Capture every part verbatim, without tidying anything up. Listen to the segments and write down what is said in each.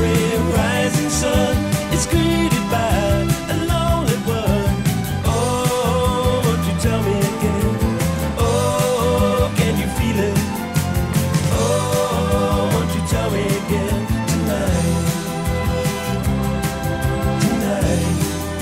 ray of rising sun is greeted by a lonely one. Oh, won't you tell me again? Oh, can you feel it? Oh, won't you tell me again tonight? Tonight.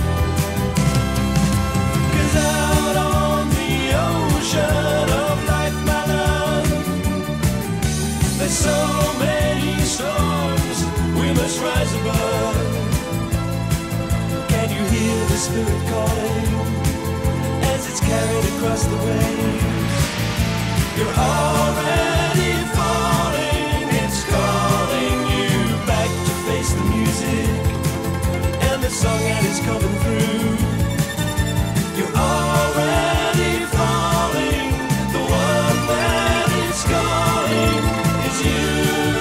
'Cause out on the ocean of life, my love, there's so many storms we must rise above. Can you hear the spirit calling as it's carried across the waves? You're already falling, it's calling you back to face the music and the song that is coming through. You're already falling, the one that is calling is you.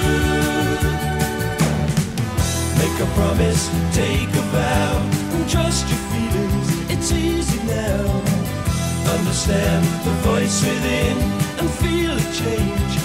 Make a promise, take a vow, and trust your feelings, it's easy now. Understand the voice within and feel a change